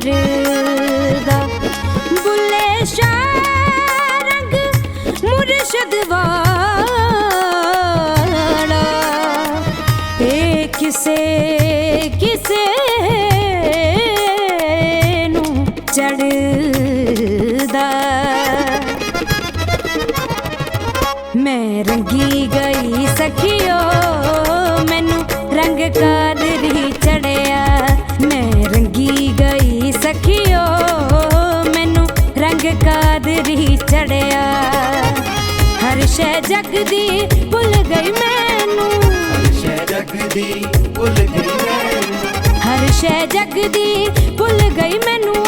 करदा। बुल्ले शाह रंग मुर्शद वाला ए किसे किसे नू चढ़दा। मैं रंगी गई सखियो मैनू रंग कादरी चढ़िया। मैं रंगी गई सखियो मैनू रंग कादरी चढ़िया। हर शै जग दी भुल गई मैनू, हर शै जग दी भुल गई मैनू, हर शै जग दी भुल गई मैनू।